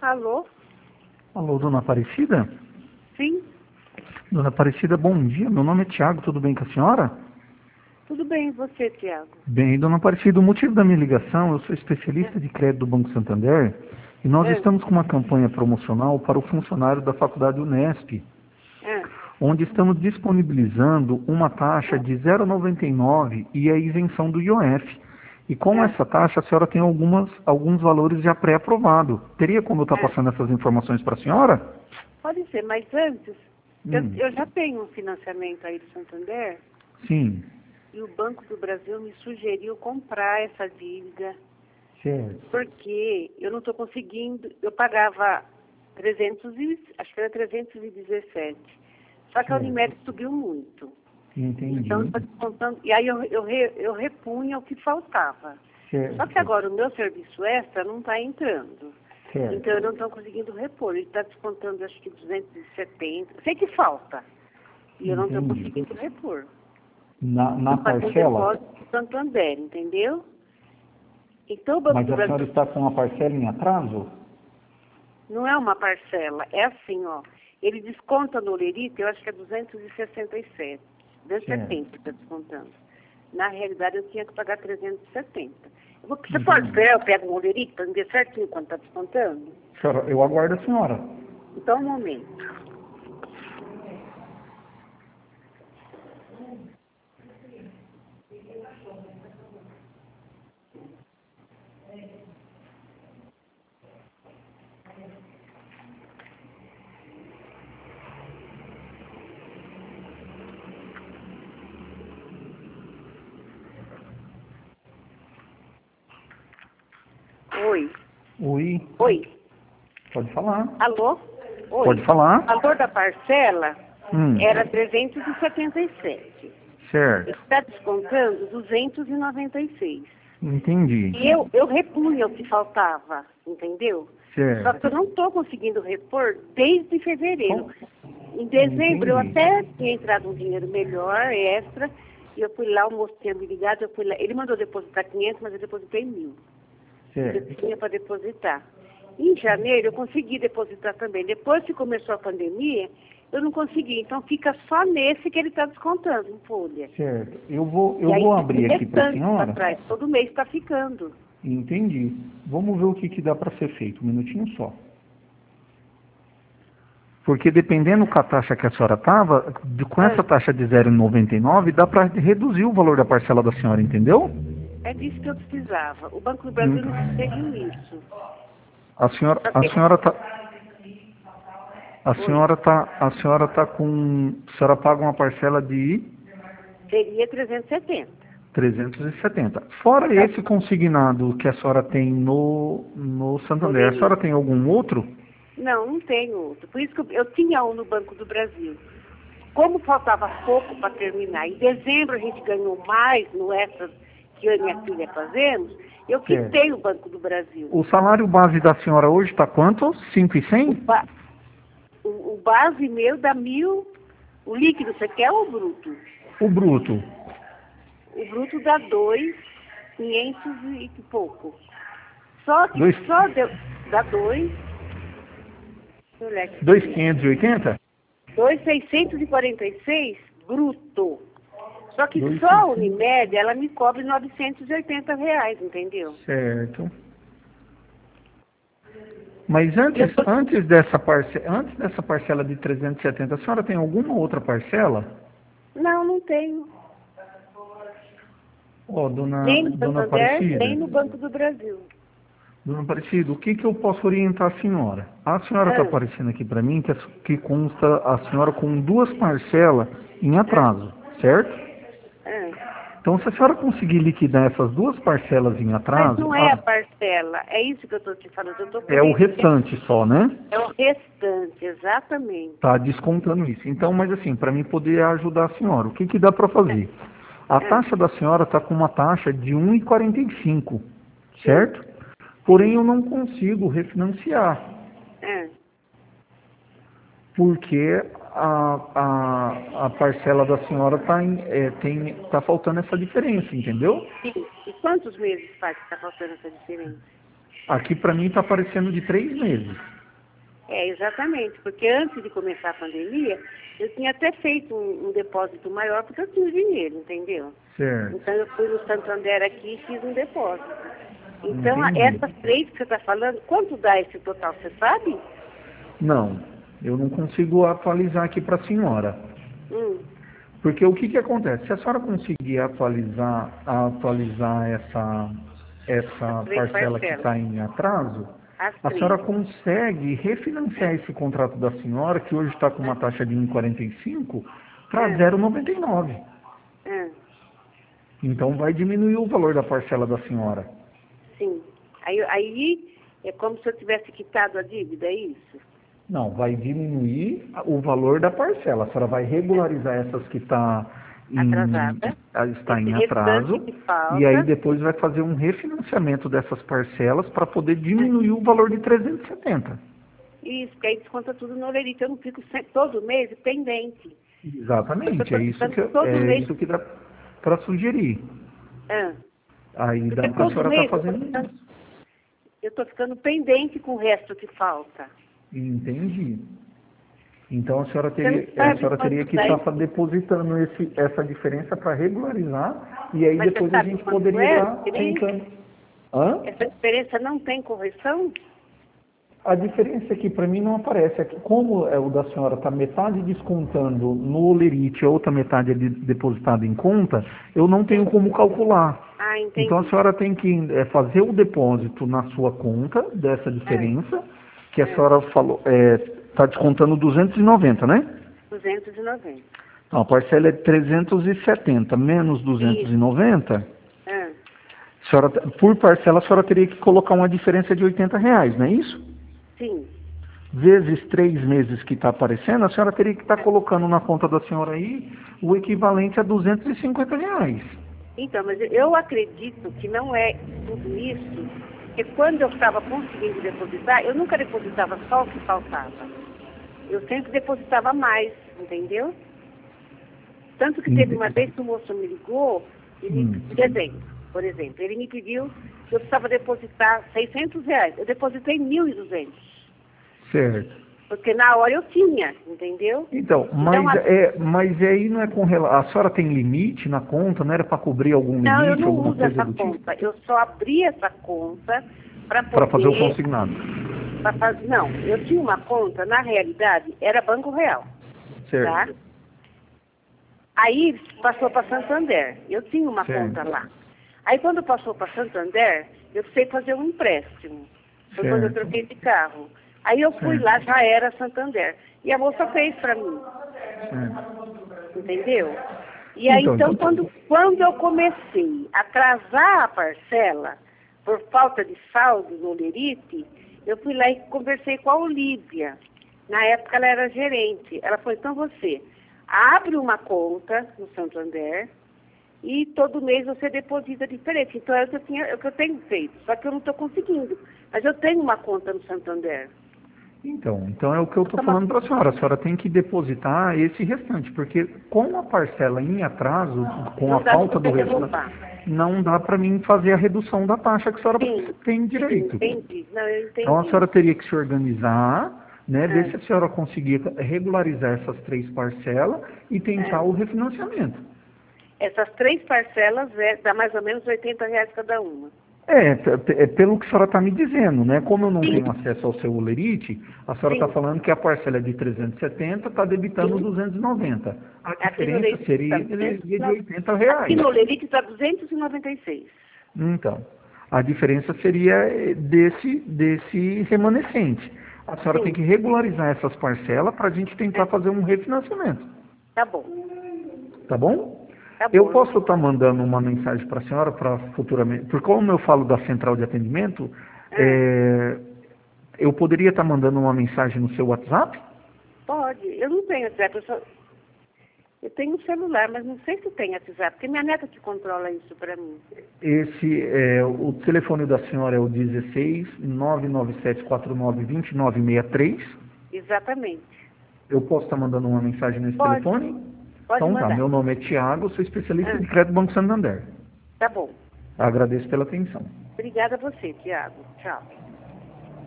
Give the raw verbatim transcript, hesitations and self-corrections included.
Alô? Alô, dona Aparecida? Sim? Dona Aparecida, bom dia. Meu nome é Tiago, tudo bem com a senhora? Tudo bem, e você, Tiago? Bem, dona Aparecida, o motivo da minha ligação, eu sou especialista de crédito do Banco Santander e nós É, estamos com uma campanha promocional para o funcionário da Faculdade Unesp, é, onde estamos disponibilizando uma taxa de zero vírgula noventa e nove e a isenção do I O F. E com é. essa taxa, a senhora tem algumas, alguns valores já pré-aprovado. Teria como eu estar É. passando essas informações para a senhora? Pode ser, mas antes, eu, Hum, eu já tenho um financiamento aí do Santander sim, e o Banco do Brasil me sugeriu comprar essa dívida certo. porque eu não estou conseguindo, eu pagava trezentos e, acho que era trezentos e dezessete, só que a Certo. Unimed subiu muito. Então, Entendi. tá descontando, e aí eu, eu, re- eu repunha o que faltava. Só que Certo, agora o meu serviço extra não está entrando. certo. Então eu não estou conseguindo repor. Ele está descontando acho que duzentos e setenta. Sei que falta. E eu não estou Entendi. conseguindo repor. Na, na Eu paguei um parcela, depósito do Santander, entendeu? Então o Banco mas do a senhora Brasil está com a parcela em atraso? não é uma parcela, é assim, ó. Ele desconta no Lerite, eu acho que é duzentos e sessenta e sete. duzentos e setenta Certo. está descontando. Na realidade eu tinha que pagar trezentos e setenta. Eu vou, você Entendi. pode esperar, eu pego um Lerite para me ver certinho quanto está descontando? Senhora, eu aguardo a senhora. Então um momento. Oi. Oi, Oi. pode falar. Alô? Oi. Pode falar. O valor da parcela Hum, era trezentos e setenta e sete. certo. Está descontando duzentos e noventa e seis. Entendi. E eu, eu repunha o que faltava, entendeu? Só que Certo. eu não estou conseguindo repor desde fevereiro. Bom, Em dezembro eu entendi. até tinha entrado um dinheiro melhor, extra, e eu fui lá, o moço tinha me ligado, eu fui lá. Ele mandou depositar quinhentos, mas eu depositei mil. Eu Certo. tinha para depositar. Em janeiro eu consegui depositar também. Depois que começou a pandemia, eu não consegui. Então fica só nesse que ele está descontando em folha. Certo. Eu vou, eu E aí vou fica abrir aqui para a restante para senhora. trás. Todo mês está ficando. Entendi. Vamos ver o que, que dá para ser feito. Um minutinho só. Porque dependendo com a taxa que a senhora estava, com essa Ah, taxa de zero vírgula noventa e nove, dá para reduzir o valor da parcela da senhora, entendeu? é disso que eu precisava. O Banco do Brasil Hum. me sugeriu isso. A senhora, Só a que, senhora tá, a oi, senhora tá, a senhora tá com, a senhora paga uma parcela de seria trezentos e setenta. trezentos e setenta. Fora Tá, esse consignado que a senhora tem no, no no Santander, a senhora Lerite. tem algum outro? Não, não tenho outro. Por isso que eu, eu tinha um no Banco do Brasil. Como faltava pouco para terminar, em dezembro a gente ganhou mais no extra que eu e minha filha fazemos, eu Certo. quitei o Banco do Brasil. O salário base da senhora hoje está quanto? cinco mil e O, cem? ba- o, o base meu dá mil, o líquido você quer ou o bruto? O bruto? O bruto dá dois, quinhentos e pouco. Só que Dois, só deu, dá dois, deixa eu olhar aqui dois direito. quinhentos e oitenta? dois mil seiscentos e quarenta e seis bruto. Só que Dois só a seiscentos. Unimed, ela me cobre novecentos e oitenta reais, entendeu? Certo. Mas E eu antes, tô, antes, dessa parce... antes dessa parcela de trezentos e setenta, a senhora tem alguma outra parcela? não, não tenho. Ó, dona, Nem no dona Santander, Aparecida, nem no Banco do Brasil. dona Aparecida, o que, que eu posso orientar a senhora? A senhora está Ah, aparecendo aqui para mim que, a- que consta a senhora com duas parcelas em ah, atraso, certo? ah. Então, se a senhora conseguir liquidar essas duas parcelas em Mas atraso, não é a a- parcela, é isso que eu estou te falando. Eu estou é o querendo. restante só, né? É o restante, exatamente. Tá descontando isso. Então, mas assim, para mim poder ajudar a senhora, o que, que dá para fazer? A Ah, taxa da senhora está com uma taxa de um vírgula quarenta e cinco, sim, certo? Porém, sim. eu não consigo refinanciar, Ah, porque a, a, a parcela da senhora está é, tem, tá faltando essa diferença, entendeu? sim. E quantos meses faz que está faltando essa diferença? Aqui para mim está aparecendo de três meses. É, exatamente, porque antes de começar a pandemia, eu tinha até feito um, um depósito maior, porque eu tinha o dinheiro, entendeu? Certo. Então eu fui no Santander aqui e fiz um depósito. Então, a- Entendi. essas três que você está falando, quanto dá esse total, você sabe? Não, eu não consigo atualizar aqui para a senhora. Hum, Porque o que, que acontece? Se a senhora conseguir atualizar, atualizar essa, as essa três parcela que parcelas. está em atraso, As a três. senhora consegue refinanciar esse contrato da senhora, que hoje está com uma taxa de um vírgula quarenta e cinco, para Ah, zero vírgula noventa e nove. ah, Então vai diminuir o valor da parcela da senhora. sim. Aí, aí é como se eu tivesse quitado a dívida, é isso? Não, vai diminuir o valor da parcela. A senhora vai regularizar essas que tá em, Atrasada. está Esse em restante atraso que e aí falta. depois vai fazer um refinanciamento dessas parcelas para poder diminuir o valor de trezentos e setenta. Isso, que aí desconta tudo no Olerite. Eu não fico sempre, todo mês pendente. Porque eu Exatamente, estou é isso ficando que, todo é mês. isso que dá para sugerir. Ah, Aí dá porque para a todo senhora estar mês eu estou fazendo ficando, isso. eu tô ficando pendente com o resto que falta. Entendi. Então a senhora Você não teria, a sabe senhora teria quanto que dá estar isso, depositando esse, essa diferença para regularizar e aí mas você depois a sabe gente quanto poderia é a estar diferença? tentando. Hã? Essa diferença não tem correção? A diferença aqui para mim não aparece. É que como é, o da senhora está metade descontando no Olerite e a outra metade é de, depositada em conta, eu não tenho como calcular. Ah, Então a entendi. senhora tem que é, fazer o depósito na sua conta dessa Ah, diferença, que a ah, senhora falou, está descontando duzentos e noventa, né? duzentos e noventa. Então, a parcela é trezentos e setenta menos duzentos e Isso. noventa. Ah, A senhora, por parcela, a senhora teria que colocar uma diferença de oitenta reais, não é isso? sim. Vezes três meses que está aparecendo, a senhora teria que estar Ah, colocando na conta da senhora aí o equivalente a duzentos e cinquenta reais. então, mas eu acredito que não é tudo isso, porque quando eu estava conseguindo depositar, eu nunca depositava só o que faltava. Eu sempre depositava mais, entendeu? Tanto que teve uma Ente- vez que o moço me ligou, e me, Hum, por exemplo, por exemplo, ele me pediu que eu precisava depositar seiscentos reais. Eu depositei mil e duzentos, certo. porque na hora eu tinha, entendeu? Então, Então, mas, a- é, mas aí não é com relação. A senhora tem limite na conta? Não era para cobrir algum não, eu limite, não alguma uso coisa essa do tipo? conta. Eu só abri essa conta para Para fazer o poder... consignado. pra faz- Não, eu tinha uma conta, na realidade, era Banco Real, tá? Certo, Aí passou para Santander. Eu tinha uma certo, conta lá. Aí quando passou para Santander, eu precisei fazer um empréstimo. Foi quando eu certo, troquei de carro. Aí eu fui certo, lá, já era Santander. E a moça fez para mim, certo. entendeu? E aí Então, então, então, quando, quando eu comecei a atrasar a parcela, por falta de saldo no Lerite, eu fui lá e conversei com a Olívia. Na época ela era gerente. Ela falou, então você abre uma conta no Santander e todo mês você deposita diferente. Então é o que eu, tinha, é o que eu tenho feito, só que eu não estou conseguindo. Mas eu tenho uma conta no Santander. então, então é o que eu estou Então, uma- falando para a senhora. A senhora tem que depositar esse restante, porque com a parcela em atraso, com a Não dá para falta você do restante, derrubar. não dá para mim fazer a redução da taxa que a senhora Sim, tem sim, direito. entendi. Não, eu Então a entendi. senhora teria que se organizar, né, ver Ah, se a senhora conseguir regularizar essas três parcelas e tentar ah. o refinanciamento. Essas três parcelas é, dá mais ou menos oitenta reais cada uma. É, p- p- é pelo que a senhora está me dizendo, né? Como eu não Sim, tenho acesso ao seu Olerite, a senhora está sim, falando que a parcela é de trezentos e setenta, está debitando sim. duzentos e noventa. A Aqui no diferença Lerite está seria duzentos e de nove- oitenta aqui reais. no Lerite está duzentos e noventa e seis. Então, a diferença seria eh, desse, desse remanescente. A senhora tem Sim, que regularizar essas parcelas para a gente tentar fazer um refinanciamento, tá bom. tá bom? Tá Eu bom. posso estar mandando uma mensagem para a senhora para futuramente, porque como eu falo da central de atendimento, Ah, é, eu poderia estar mandando uma mensagem no seu WhatsApp? pode. Eu não tenho WhatsApp, eu, só, eu tenho um celular, mas não sei se tem WhatsApp, porque minha neta que controla isso para mim. Esse, é, o telefone da senhora é o dezesseis, nove nove sete quatro nove, dois nove seis três. Exatamente. Eu posso estar mandando uma mensagem nesse Pode, telefone? pode Então tá, mandar. meu nome é Tiago, sou especialista Ah, de crédito Banco Santander. tá bom. Agradeço pela atenção. Obrigada a você, Tiago. Tchau.